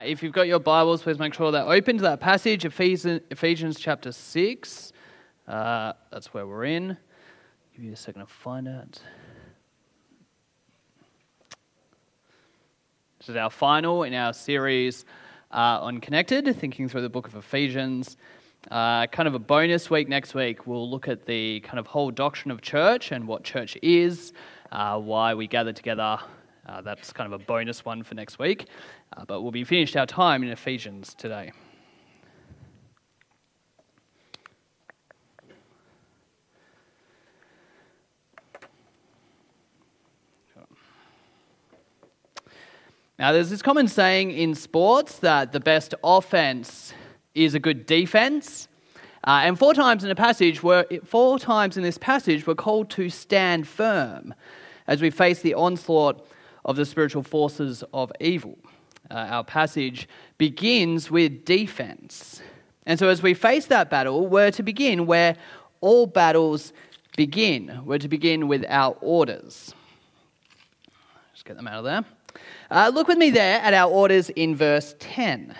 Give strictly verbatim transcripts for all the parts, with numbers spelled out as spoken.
If you've got your Bibles, please make sure they're open to that passage, Ephesians, Ephesians chapter six. Uh, that's where we're in. Give you a second to find it. This is our final in our series uh, on Connected, thinking through the book of Ephesians. Uh, kind of a bonus week next week, we'll look at the kind of whole doctrine of church and what church is, uh, why we gather together. Uh, that's kind of a bonus one for next week. Uh, but we'll be finished our time in Ephesians today. Now, there's this common saying in sports that the best offense is a good defense. Uh, and four times in the passage, we're, four times in this passage, we're called to stand firm as we face the onslaught of the spiritual forces of evil. Uh, our passage begins with defense. And so as we face that battle, we're to begin where all battles begin. We're to begin with our orders. Just get them out of there. Uh, look with me there at our orders in verse ten.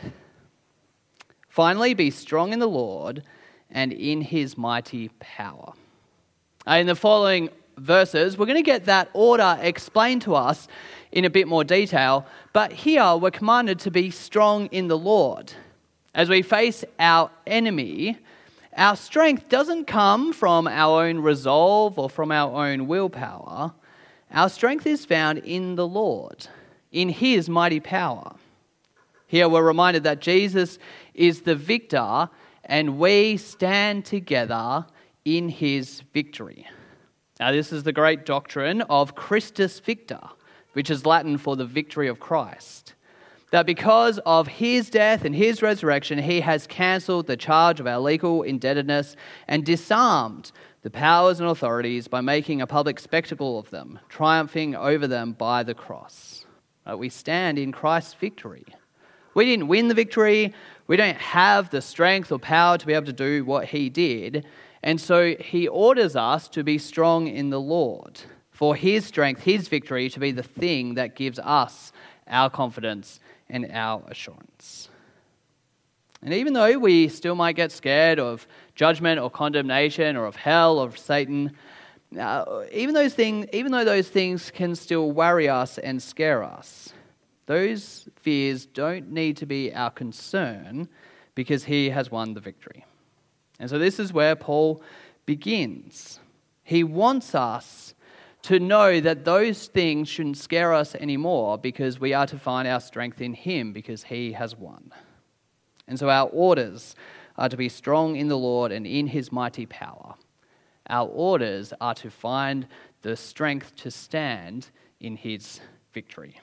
Finally, be strong in the Lord and in his mighty power. Uh, in the following verses, we're going to get that order explained to us in a bit more detail, but here we're commanded to be strong in the Lord. As we face our enemy, our strength doesn't come from our own resolve or from our own willpower. Our strength is found in the Lord, in his mighty power. Here we're reminded that Jesus is the victor and we stand together in his victory. Now, this is the great doctrine of Christus Victor, which is Latin for the victory of Christ. That because of his death and his resurrection, he has cancelled the charge of our legal indebtedness and disarmed the powers and authorities by making a public spectacle of them, triumphing over them by the cross. Uh, we stand in Christ's victory. We didn't win the victory. We don't have the strength or power to be able to do what he did. And so he orders us to be strong in the Lord, for his strength, his victory, to be the thing that gives us our confidence and our assurance. And even though we still might get scared of judgment or condemnation or of hell or of Satan, uh, even those things, even though those things can still worry us and scare us, those fears don't need to be our concern because he has won the victory. And so this is where Paul begins. He wants us to know that those things shouldn't scare us anymore because we are to find our strength in him because he has won. And so our orders are to be strong in the Lord and in his mighty power. Our orders are to find the strength to stand in his victory.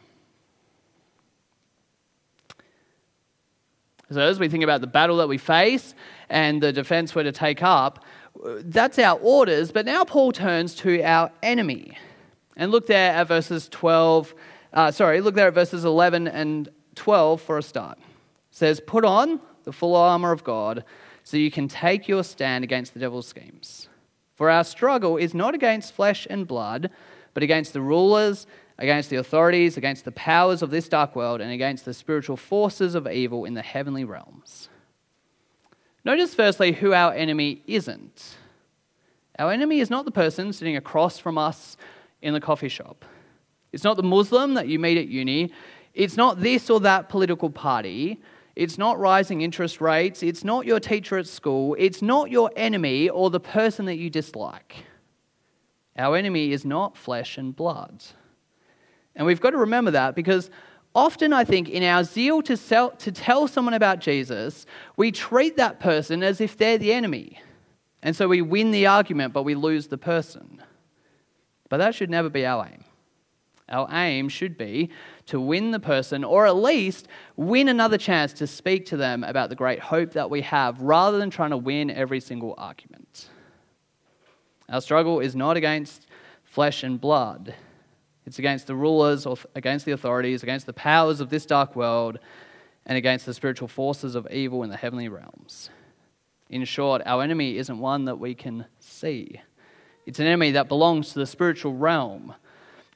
So as we think about the battle that we face and the defense we're to take up, that's our orders, but now Paul turns to our enemy. And look there at verses twelve, uh, sorry, look there at verses eleven and twelve for a start. It says, put on the full armor of God so you can take your stand against the devil's schemes. For our struggle is not against flesh and blood, but against the rulers, against the authorities, against the powers of this dark world, and against the spiritual forces of evil in the heavenly realms. Notice firstly who our enemy isn't. Our enemy is not the person sitting across from us in the coffee shop. It's not the Muslim that you meet at uni. It's not this or that political party. It's not rising interest rates. It's not your teacher at school. It's not your enemy or the person that you dislike. Our enemy is not flesh and blood. And we've got to remember that because often I think in our zeal to, sell, to tell someone about Jesus, we treat that person as if they're the enemy. And so we win the argument, but we lose the person. But that should never be our aim. Our aim should be to win the person, or at least win another chance to speak to them about the great hope that we have, rather than trying to win every single argument. Our struggle is not against flesh and blood. It's against the rulers, or against the authorities, against the powers of this dark world, and against the spiritual forces of evil in the heavenly realms. In short, our enemy isn't one that we can see. It's an enemy that belongs to the spiritual realm,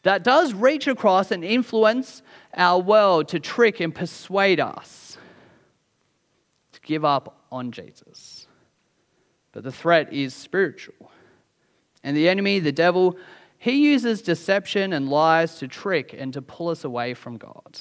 that does reach across and influence our world to trick and persuade us to give up on Jesus. But the threat is spiritual. And the enemy, the devil, he uses deception and lies to trick and to pull us away from God.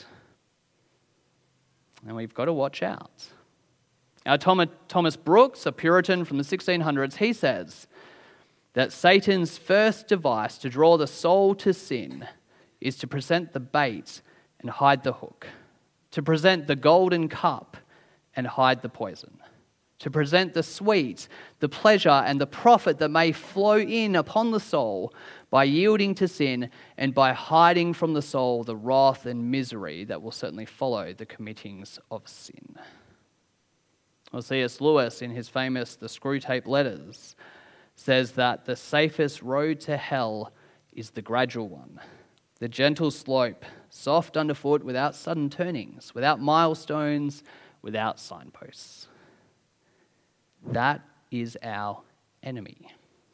And we've got to watch out. Our Thomas Brooks, a Puritan from the sixteen hundreds, he says that Satan's first device to draw the soul to sin is to present the bait and hide the hook, to present the golden cup and hide the poison, to present the sweet, the pleasure, and the profit that may flow in upon the soul by yielding to sin and by hiding from the soul the wrath and misery that will certainly follow the committings of sin. Well, C S Lewis, in his famous The Screwtape Letters, says that the safest road to hell is the gradual one, the gentle slope, soft underfoot, without sudden turnings, without milestones, without signposts. That is our enemy.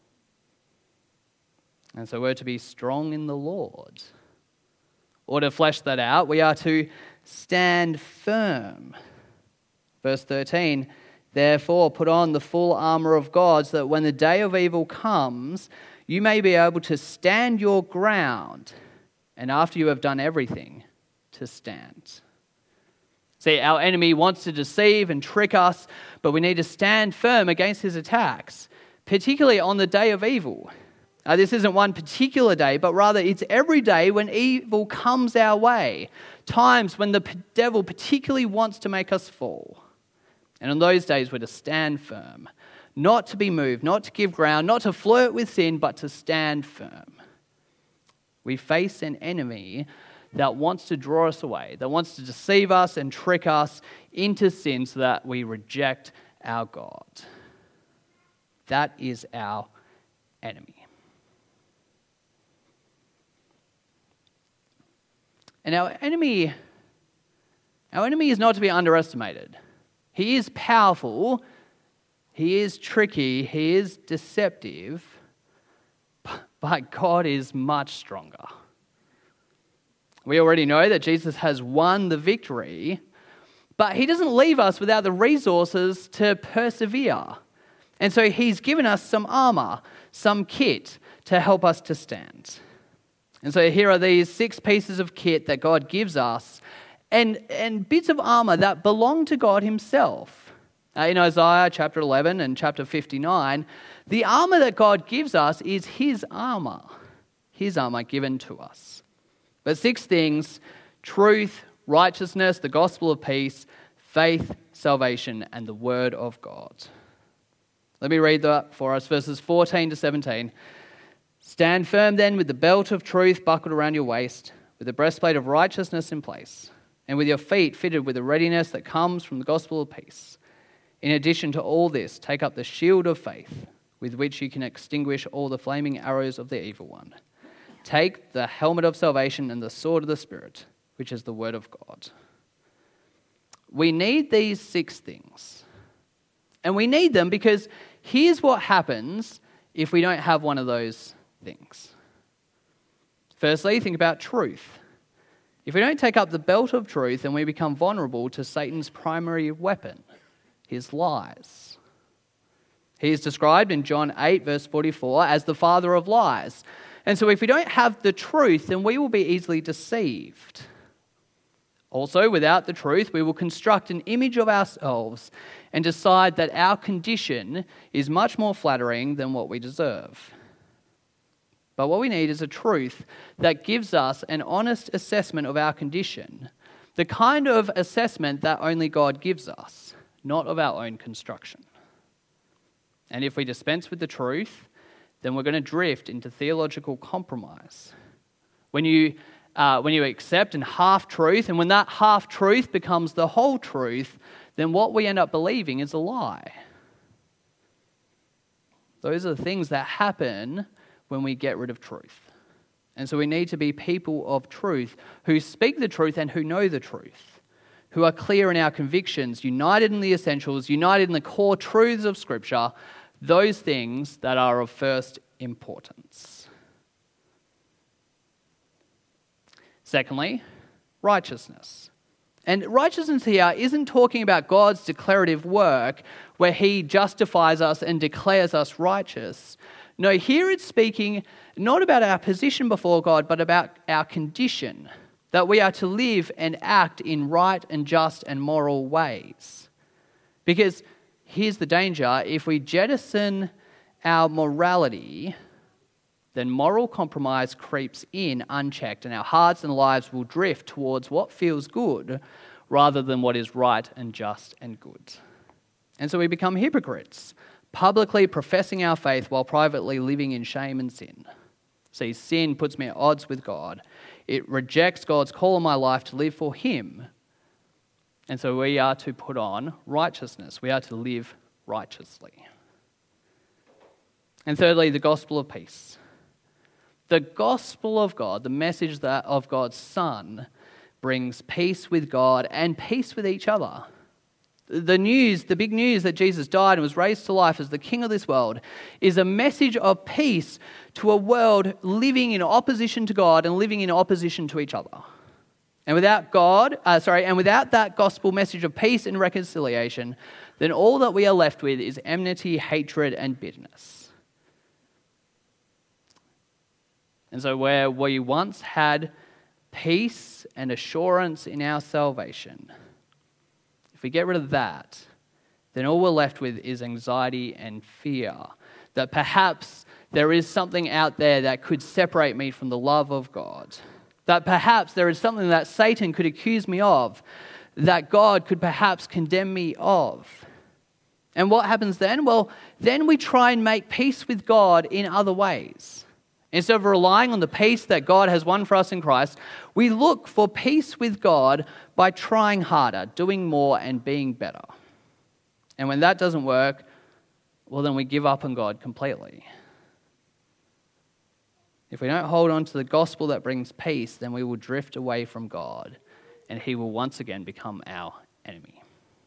And so we're to be strong in the Lord. Or to flesh that out, we are to stand firm. Verse thirteen, therefore put on the full armour of God so that when the day of evil comes, you may be able to stand your ground, and after you have done everything, to stand. See, our enemy wants to deceive and trick us, but we need to stand firm against his attacks, particularly on the day of evil. Uh, this isn't one particular day, but rather it's every day when evil comes our way, times when the p- devil particularly wants to make us fall. And on those days, we're to stand firm, not to be moved, not to give ground, not to flirt with sin, but to stand firm. We face an enemy that wants to draw us away, that wants to deceive us and trick us into sin so that we reject our God. That is our enemy. And our enemy, our enemy is not to be underestimated. He is powerful, he is tricky, he is deceptive, but God is much stronger. We already know that Jesus has won the victory, but he doesn't leave us without the resources to persevere. And so he's given us some armor, some kit to help us to stand. And so here are these six pieces of kit that God gives us, and, and bits of armor that belong to God himself. Uh, in Isaiah chapter eleven and chapter fifty-nine, the armor that God gives us is his armor, his armor given to us. But six things: truth, righteousness, the gospel of peace, faith, salvation, and the word of God. Let me read that for us, verses fourteen to seventeen. Stand firm then with the belt of truth buckled around your waist, with the breastplate of righteousness in place, and with your feet fitted with the readiness that comes from the gospel of peace. In addition to all this, take up the shield of faith, with which you can extinguish all the flaming arrows of the evil one. Take the helmet of salvation and the sword of the Spirit, which is the word of God. We need these six things. And we need them because here's what happens if we don't have one of those things. Firstly, think about truth. If we don't take up the belt of truth, then we become vulnerable to Satan's primary weapon, his lies. He is described in John eight, verse forty-four, as the father of lies. And so if we don't have the truth, then we will be easily deceived. Also, without the truth, we will construct an image of ourselves and decide that our condition is much more flattering than what we deserve. But what we need is a truth that gives us an honest assessment of our condition, the kind of assessment that only God gives us, not of our own construction. And if we dispense with the truth, then we're going to drift into theological compromise. When you, uh, when you accept an half-truth, and when that half-truth becomes the whole truth, then what we end up believing is a lie. Those are the things that happen when we get rid of truth. And so we need to be people of truth who speak the truth and who know the truth, who are clear in our convictions, united in the essentials, united in the core truths of Scripture, those things that are of first importance. Secondly, righteousness. And righteousness here isn't talking about God's declarative work where he justifies us and declares us righteous. No, here it's speaking not about our position before God, but about our condition, that we are to live and act in right and just and moral ways. Because here's the danger: if we jettison our morality, then moral compromise creeps in unchecked, and our hearts and lives will drift towards what feels good rather than what is right and just and good. And so we become hypocrites, publicly professing our faith while privately living in shame and sin. See, sin puts me at odds with God. It rejects God's call on my life to live for him. And so we are to put on righteousness. We are to live righteously. And thirdly, the gospel of peace. The gospel of God, the message that of God's Son, brings peace with God and peace with each other. The news, the big news that Jesus died and was raised to life as the King of this world, is a message of peace to a world living in opposition to God and living in opposition to each other. And without God, uh, sorry, and without that gospel message of peace and reconciliation, then all that we are left with is enmity, hatred, and bitterness. And so where we once had peace and assurance in our salvation, if we get rid of that, then all we're left with is anxiety and fear that perhaps there is something out there that could separate me from the love of God, that perhaps there is something that Satan could accuse me of, that God could perhaps condemn me of. And what happens then? Well, then we try and make peace with God in other ways. Instead of relying on the peace that God has won for us in Christ, we look for peace with God by trying harder, doing more, and being better. And when that doesn't work, well, then we give up on God completely. If we don't hold on to the gospel that brings peace, then we will drift away from God, and he will once again become our enemy.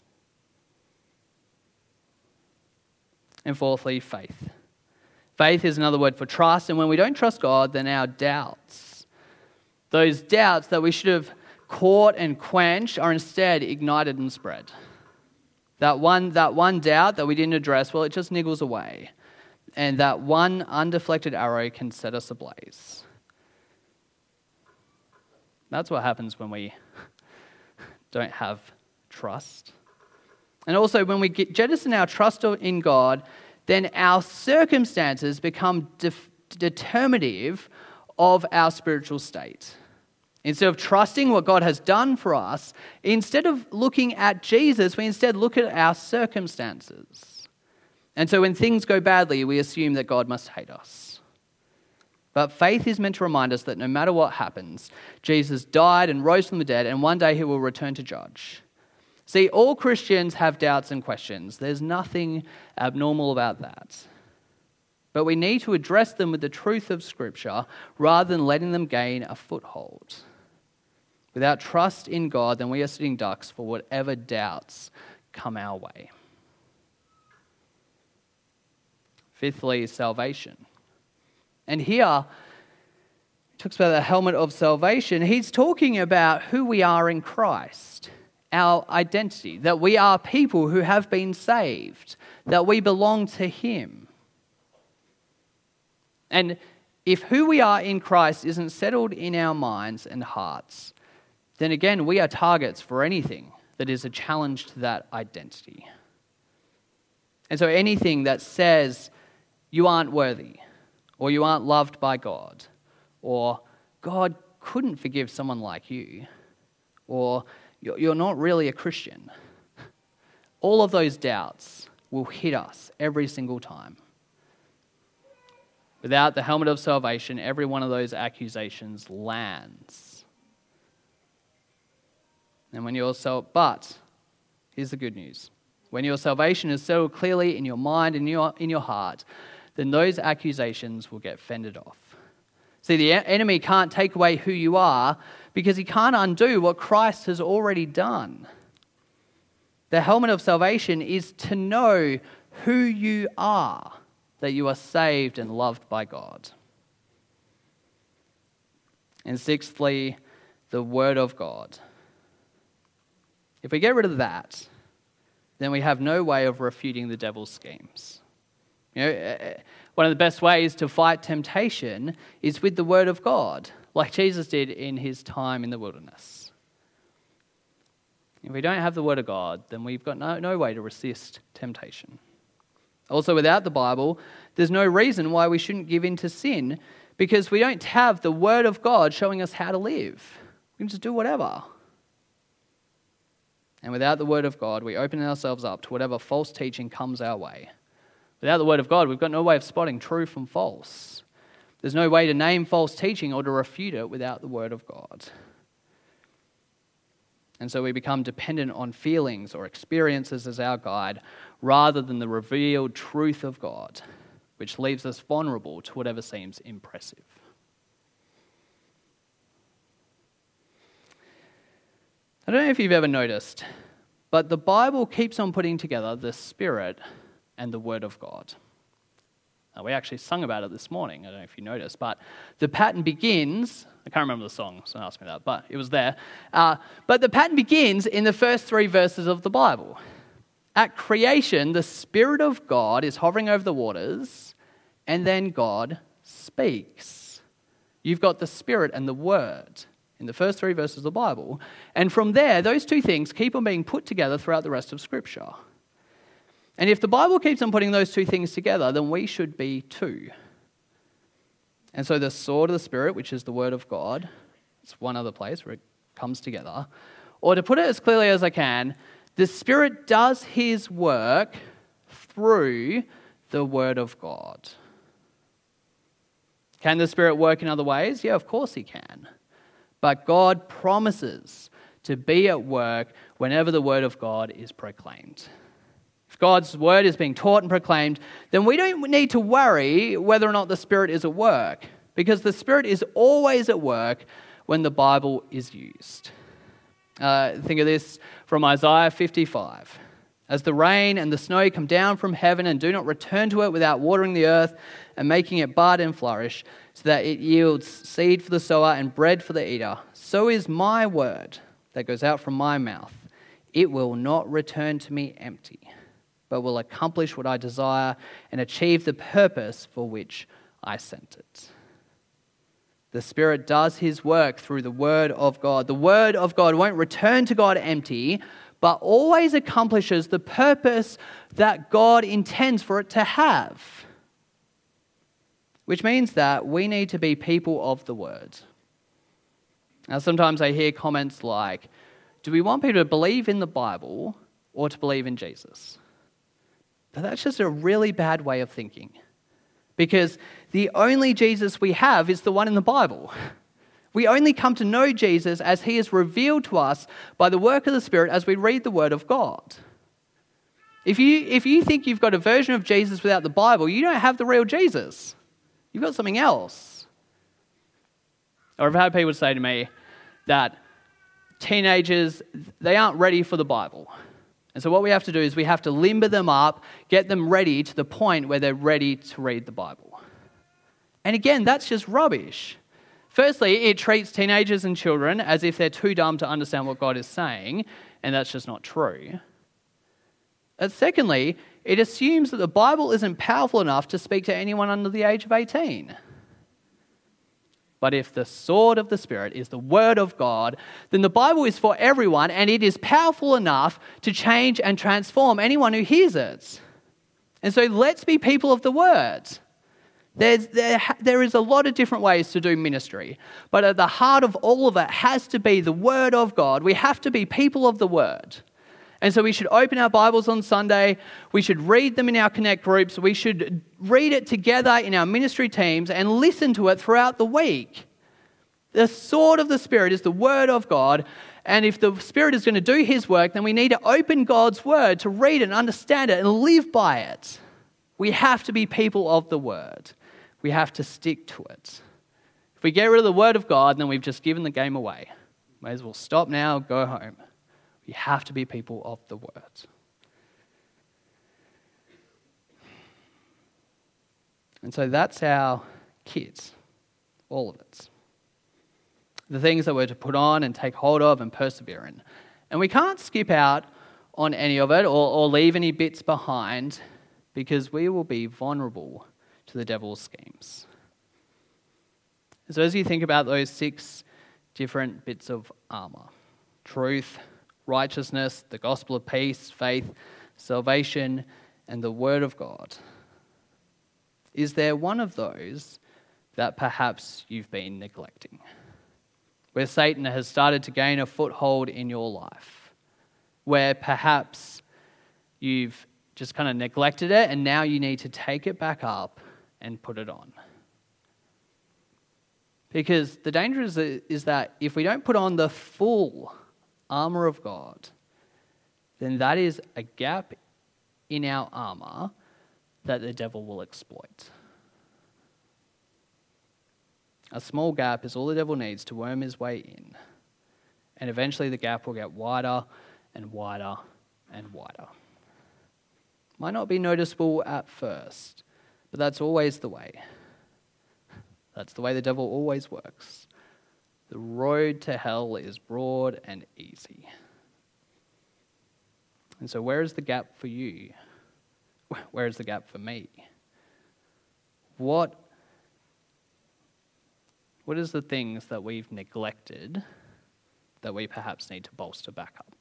And fourthly, faith. Faith is another word for trust, and when we don't trust God, then our doubts, those doubts that we should have caught and quenched, are instead ignited and spread. That one, that one doubt that we didn't address, well, it just niggles away. And that one undeflected arrow can set us ablaze. That's what happens when we don't have trust. And also, when we get, jettison our trust in God, then our circumstances become de- determinative of our spiritual state. Instead of trusting what God has done for us, instead of looking at Jesus, we instead look at our circumstances. And so when things go badly, we assume that God must hate us. But faith is meant to remind us that no matter what happens, Jesus died and rose from the dead, and one day he will return to judge. See, all Christians have doubts and questions. There's nothing abnormal about that. But we need to address them with the truth of Scripture rather than letting them gain a foothold. Without trust in God, then we are sitting ducks for whatever doubts come our way. Fifthly, salvation. And here, he talks about the helmet of salvation. He's talking about who we are in Christ, our identity, that we are people who have been saved, that we belong to him. And if who we are in Christ isn't settled in our minds and hearts, then again, we are targets for anything that is a challenge to that identity. And so anything that says you aren't worthy, or you aren't loved by God, or God couldn't forgive someone like you, or you're not really a Christian, all of those doubts will hit us every single time. Without the helmet of salvation, every one of those accusations lands. And when you're so, but here's the good news: when your salvation is settled clearly in your mind and your in your heart, then those accusations will get fended off. See, the enemy can't take away who you are because he can't undo what Christ has already done. The helmet of salvation is to know who you are, that you are saved and loved by God. And sixthly, the Word of God. If we get rid of that, then we have no way of refuting the devil's schemes. You know, one of the best ways to fight temptation is with the Word of God, like Jesus did in his time in the wilderness. If we don't have the Word of God, then we've got no, no way to resist temptation. Also, without the Bible, there's no reason why we shouldn't give in to sin, because we don't have the Word of God showing us how to live. We can just do whatever. And without the Word of God, we open ourselves up to whatever false teaching comes our way. Without the Word of God, we've got no way of spotting true from false. There's no way to name false teaching or to refute it without the Word of God. And so we become dependent on feelings or experiences as our guide rather than the revealed truth of God, which leaves us vulnerable to whatever seems impressive. I don't know if you've ever noticed, but the Bible keeps on putting together the Spirit and the Word of God. Now, we actually sung about it this morning. I don't know if you noticed, but the pattern begins, I can't remember the song, so don't ask me that, but it was there. Uh, but the pattern begins in the first three verses of the Bible. At creation, the Spirit of God is hovering over the waters, and then God speaks. You've got the Spirit and the Word in the first three verses of the Bible. And from there, those two things keep on being put together throughout the rest of Scripture. And if the Bible keeps on putting those two things together, then we should be too. And so the sword of the Spirit, which is the Word of God, it's one other place where it comes together. Or to put it as clearly as I can, the Spirit does his work through the Word of God. Can the Spirit work in other ways? Yeah, of course he can. But God promises to be at work whenever the Word of God is proclaimed. If God's Word is being taught and proclaimed, then we don't need to worry whether or not the Spirit is at work, because the Spirit is always at work when the Bible is used. Uh, think of this from Isaiah fifty-five. As the rain and the snow come down from heaven and do not return to it without watering the earth and making it bud and flourish, so that it yields seed for the sower and bread for the eater, so is my word that goes out from my mouth. It will not return to me empty, but will accomplish what I desire and achieve the purpose for which I sent it. The Spirit does his work through the Word of God. The Word of God won't return to God empty, but always accomplishes the purpose that God intends for it to have. Which means that we need to be people of the Word. Now, sometimes I hear comments like, do we want people to believe in the Bible or to believe in Jesus? But that's just a really bad way of thinking. Because the only Jesus we have is the one in the Bible. We only come to know Jesus as he is revealed to us by the work of the Spirit as we read the Word of God. If you, if you think you've got a version of Jesus without the Bible, you don't have the real Jesus. You've got something else. Or I've had people say to me that teenagers, they aren't ready for the Bible. And so what we have to do is we have to limber them up, get them ready to the point where they're ready to read the Bible. And again, that's just rubbish. Firstly, it treats teenagers and children as if they're too dumb to understand what God is saying, and that's just not true. And secondly, it assumes that the Bible isn't powerful enough to speak to anyone under the age of eighteen. But if the sword of the Spirit is the Word of God, then the Bible is for everyone, and it is powerful enough to change and transform anyone who hears it. And so let's be people of the Word. There's, there, there is a lot of different ways to do ministry, but at the heart of all of it has to be the Word of God. We have to be people of the Word. And so we should open our Bibles on Sunday, we should read them in our Connect groups, we should read it together in our ministry teams and listen to it throughout the week. The sword of the Spirit is the Word of God, and if the Spirit is going to do his work, then we need to open God's Word to read and understand it and live by it. We have to be people of the Word. We have to stick to it. If we get rid of the Word of God, then we've just given the game away. May as well stop now, go home. We have to be people of the Word. And so that's our kit, all of it. the things that we're to put on and take hold of and persevere in. And we can't skip out on any of it or, or leave any bits behind, because we will be vulnerable to the devil's schemes. So as you think about those six different bits of armor, truth, righteousness, the gospel of peace, faith, salvation, and the word of God, is there one of those that perhaps you've been neglecting, where Satan has started to gain a foothold in your life, where perhaps you've just kind of neglected it and now you need to take it back up and put it on? Because the danger is, is that if we don't put on the full armor of God, then that is a gap in our armor that the devil will exploit. A small gap is all the devil needs to worm his way in. And eventually the gap will get wider and wider and wider. Might not be noticeable at first, but that's always the way. That's the way the devil always works. The road to hell is broad and easy. And so where is the gap for you? Where is the gap for me? What, what is the things that we've neglected that we perhaps need to bolster back up?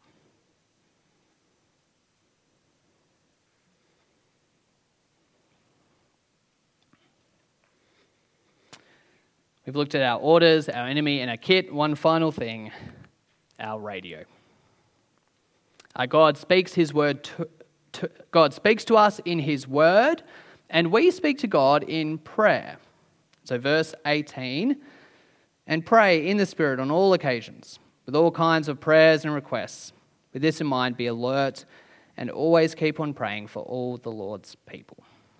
We've looked at our orders, our enemy, and our kit. One final thing, our radio. Uh, God speaks His word. To, to, God speaks to us in His word, and we speak to God in prayer. So, verse eighteen, and pray in the Spirit on all occasions, with all kinds of prayers and requests. With this in mind, be alert and always keep on praying for all the Lord's people.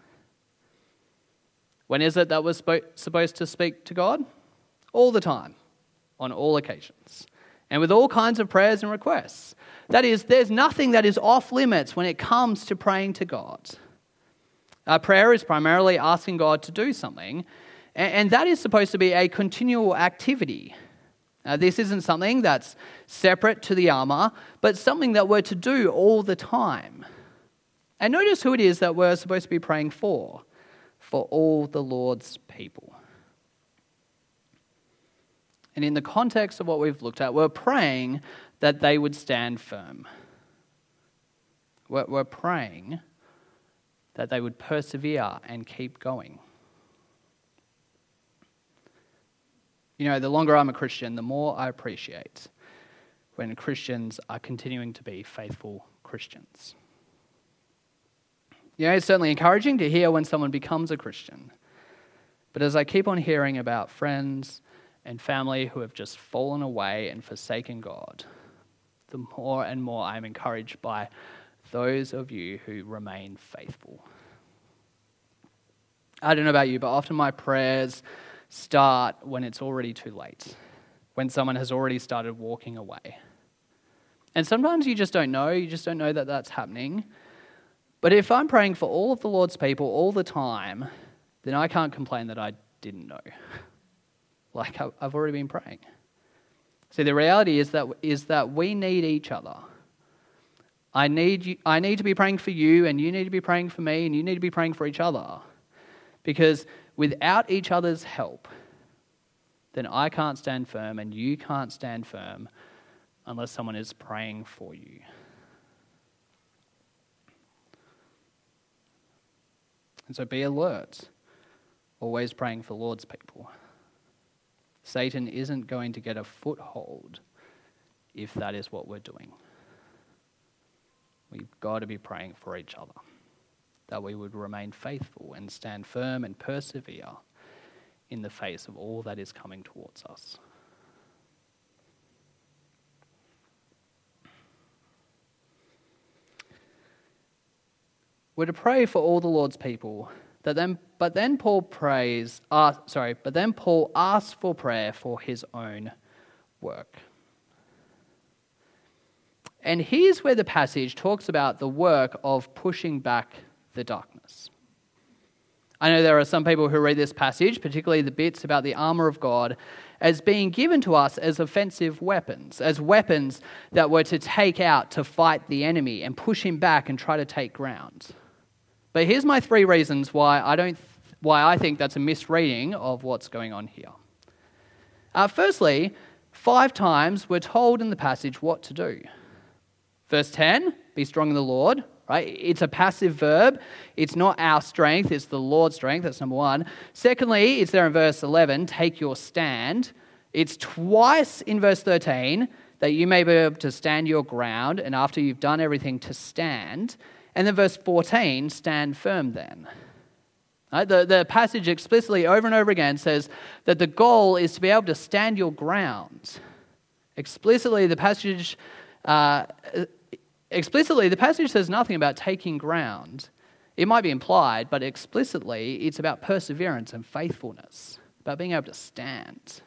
When is it that we're spo- supposed to speak to God? All the time, on all occasions, and with all kinds of prayers and requests. That is, there's nothing that is off limits when it comes to praying to God. Our prayer is primarily asking God to do something, and, and that is supposed to be a continual activity. Uh, this isn't something that's separate to the armor, but something that we're to do all the time. And notice who it is that we're supposed to be praying for. For all the Lord's people. And in the context of what we've looked at, we're praying that they would stand firm. We're, we're praying that they would persevere and keep going. You know, the longer I'm a Christian, the more I appreciate when Christians are continuing to be faithful Christians. You know, it's certainly encouraging to hear when someone becomes a Christian. But as I keep on hearing about friends and family who have just fallen away and forsaken God, the more and more I'm encouraged by those of you who remain faithful. I don't know about you, but often my prayers start when it's already too late, when someone has already started walking away. And sometimes you just don't know, you just don't know that that's happening. But if I'm praying for all of the Lord's people all the time, then I can't complain that I didn't know. Like I've already been praying. See, the reality is that is that we need each other. I need you, I need to be praying for you, and you need to be praying for me, and you need to be praying for each other. Because without each other's help, then I can't stand firm, and you can't stand firm unless someone is praying for you. And so be alert, always praying for the Lord's people. Satan isn't going to get a foothold if that is what we're doing. We've got to be praying for each other, that we would remain faithful and stand firm and persevere in the face of all that is coming towards us. We're to pray for all the Lord's people, that then, but then Paul prays, uh, sorry, but then Paul asks for prayer for his own work. And here's where the passage talks about the work of pushing back the darkness. I know there are some people who read this passage, particularly the bits about the armor of God, as being given to us as offensive weapons, as weapons that were to take out, to fight the enemy and push him back and try to take ground. But here's my three reasons why I don't, why I think that's a misreading of what's going on here. Uh, firstly, five times we're told in the passage what to do. Verse ten, be strong in the Lord. Right? It's a passive verb. It's not our strength, it's the Lord's strength. That's number one. Secondly, it's there in verse eleven, take your stand. It's twice in verse thirteen that you may be able to stand your ground, and after you've done everything to stand. And then verse fourteen, stand firm then. Right? The, the passage explicitly over and over again says that the goal is to be able to stand your ground. Explicitly, the passage... Uh, Explicitly, the passage says nothing about taking ground. It might be implied, but explicitly, it's about perseverance and faithfulness, about being able to stand.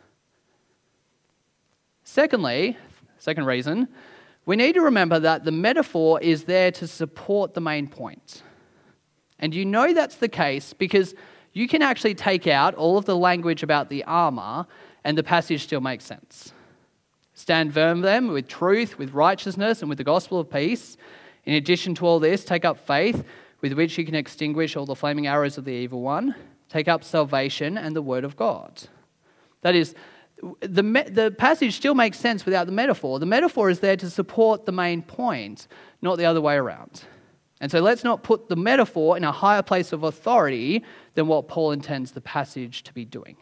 Secondly, second reason, we need to remember that the metaphor is there to support the main point. And you know that's the case because you can actually take out all of the language about the armor and the passage still makes sense. Stand firm then with truth, with righteousness, and with the gospel of peace. In addition to all this, take up faith, with which you can extinguish all the flaming arrows of the evil one. Take up salvation and the word of God. That is, the, the passage still makes sense without the metaphor. The metaphor is there to support the main point, not the other way around. And so let's not put the metaphor in a higher place of authority than what Paul intends the passage to be doing.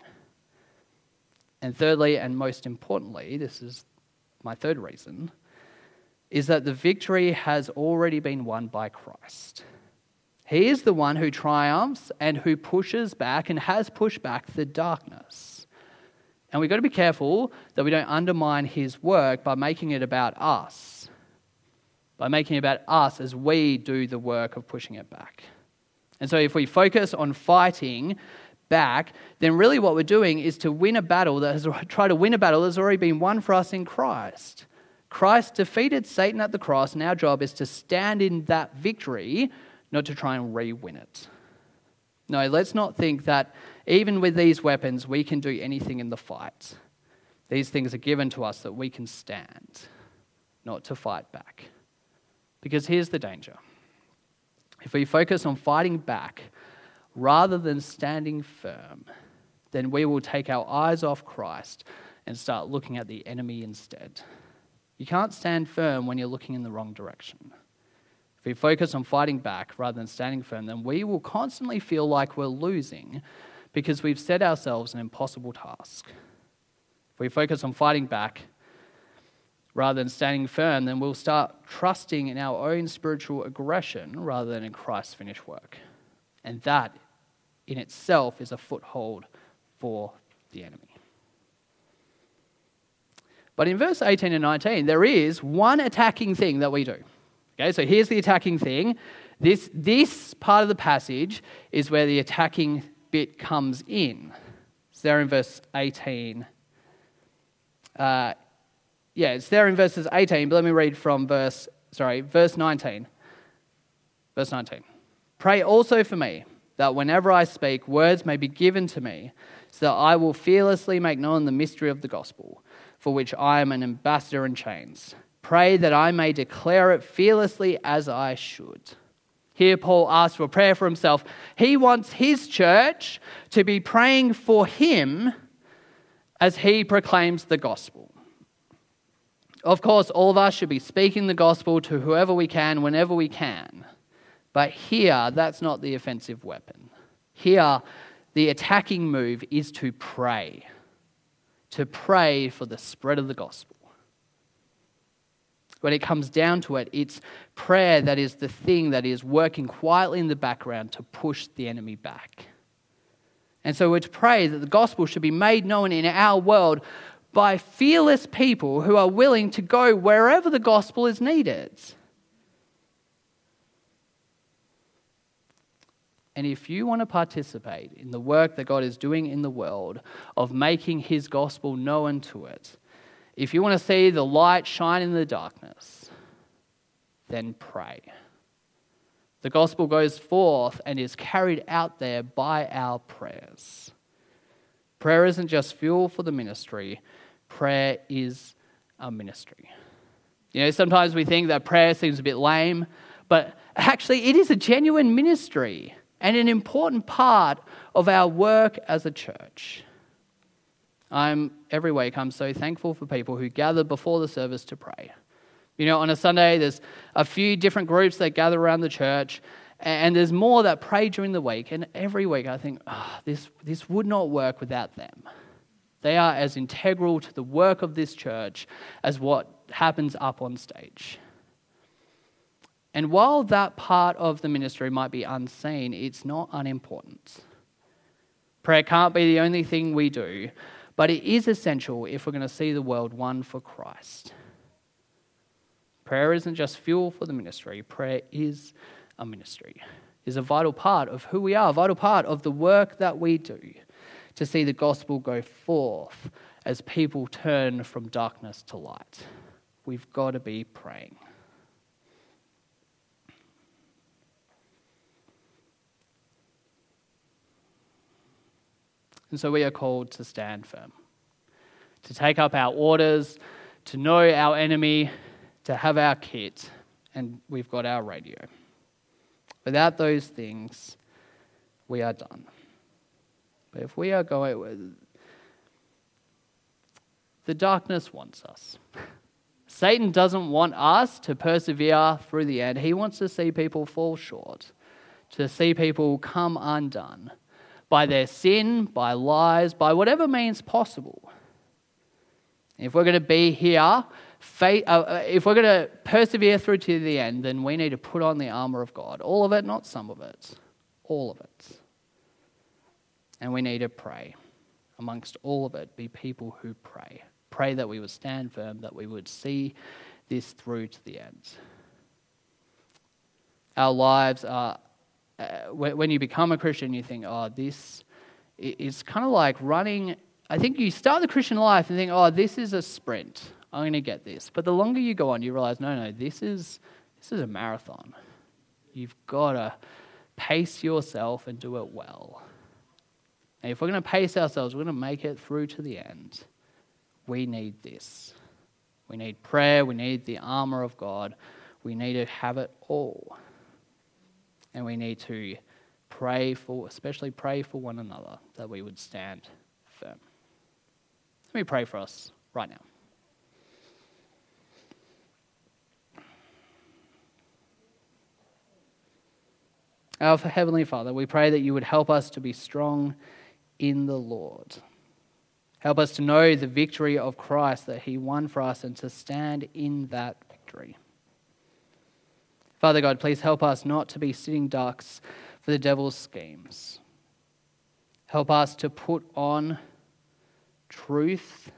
And thirdly, and most importantly, this is my third reason, is that the victory has already been won by Christ. He is the one who triumphs and who pushes back and has pushed back the darkness. And we've got to be careful that we don't undermine his work by making it about us, by making it about us as we do the work of pushing it back. And so if we focus on fighting back, then really what we're doing is to win a battle that has try to win a battle that's already been won for us in Christ. Christ defeated Satan at the cross, and our job is to stand in that victory, not to try and re-win it. No, let's not think that even with these weapons we can do anything in the fight. These things are given to us that we can stand, not to fight back. Because here's the danger. If we focus on fighting back rather than standing firm, then we will take our eyes off Christ and start looking at the enemy instead. You can't stand firm when you're looking in the wrong direction. If we focus on fighting back rather than standing firm, then we will constantly feel like we're losing because we've set ourselves an impossible task. If we focus on fighting back rather than standing firm, then we'll start trusting in our own spiritual aggression rather than in Christ's finished work. And that in itself is a foothold for the enemy. But in verse eighteen and nineteen, there is one attacking thing that we do. Okay, so here's the attacking thing. This, this part of the passage is where the attacking bit comes in. It's there in verse eighteen. Uh, yeah, it's there in verses eighteen, but let me read from verse, sorry, verse nineteen. Verse nineteen. Pray also for me, that whenever I speak, words may be given to me, so that I will fearlessly make known the mystery of the gospel, for which I am an ambassador in chains. Pray that I may declare it fearlessly as I should. Here Paul asks for prayer for himself. He wants his church to be praying for him as he proclaims the gospel. Of course, all of us should be speaking the gospel to whoever we can, whenever we can. But here, that's not the offensive weapon. Here, the attacking move is to pray. To pray for the spread of the gospel. When it comes down to it, it's prayer that is the thing that is working quietly in the background to push the enemy back. And so we're to pray that the gospel should be made known in our world by fearless people who are willing to go wherever the gospel is needed. And if you want to participate in the work that God is doing in the world of making his gospel known to it, if you want to see the light shine in the darkness, then pray. The gospel goes forth and is carried out there by our prayers. Prayer isn't just fuel for the ministry. Prayer is a ministry. You know, sometimes we think that prayer seems a bit lame, but actually it is a genuine ministry and an important part of our work as a church. I'm, every week, I'm so thankful for people who gather before the service to pray. You know, on a Sunday, there's a few different groups that gather around the church, and there's more that pray during the week. And every week I think, oh, this, this would not work without them. They are as integral to the work of this church as what happens up on stage. And while that part of the ministry might be unseen, it's not unimportant. Prayer can't be the only thing we do, but it is essential if we're going to see the world won for Christ. Prayer isn't just fuel for the ministry. Prayer is a ministry. It's a vital part of who we are, a vital part of the work that we do to see the gospel go forth as people turn from darkness to light. We've got to be praying. And so we are called to stand firm, to take up our orders, to know our enemy, to have our kit, and we've got our radio. Without those things, we are done. But if we are going, the darkness wants us. Satan doesn't want us to persevere through the end. He wants to see people fall short, to see people come undone by their sin, by lies, by whatever means possible. If we're going to be here, faith, uh, if we're going to persevere through to the end, then we need to put on the armor of God. All of it, not some of it. All of it. And we need to pray. Amongst all of it, be people who pray. Pray that we would stand firm, that we would see this through to the end. Our lives are, uh, when you become a Christian, you think, oh, this is kind of like running. I think you start the Christian life and think, oh, this is a sprint. I'm going to get this. But the longer you go on, you realize, no, no, this is this is a marathon. You've got to pace yourself and do it well. And if we're going to pace ourselves, we're going to make it through to the end. We need this. We need prayer. We need the armor of God. We need to have it all. And we need to pray for, especially pray for one another, that we would stand firm. Let me pray for us right now. Our Heavenly Father, we pray that you would help us to be strong in the Lord. Help us to know the victory of Christ that he won for us and to stand in that victory. Father God, please help us not to be sitting ducks for the devil's schemes. Help us to put on truth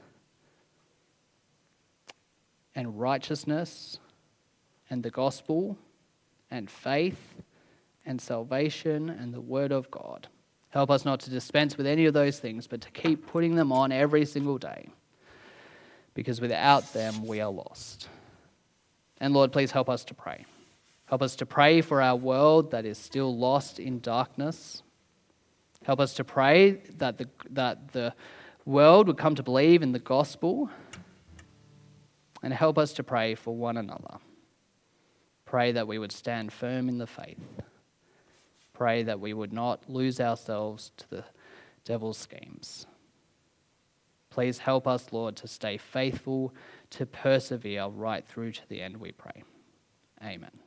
and righteousness and the gospel and faith and salvation and the word of God. Help us not to dispense with any of those things, but to keep putting them on every single day, because without them we are lost. And Lord, please help us to pray. Help us to pray for our world that is still lost in darkness. Help us to pray that the, that the world would come to believe in the gospel. And help us to pray for one another. Pray that we would stand firm in the faith. Pray that we would not lose ourselves to the devil's schemes. Please help us, Lord, to stay faithful, to persevere right through to the end, we pray. Amen.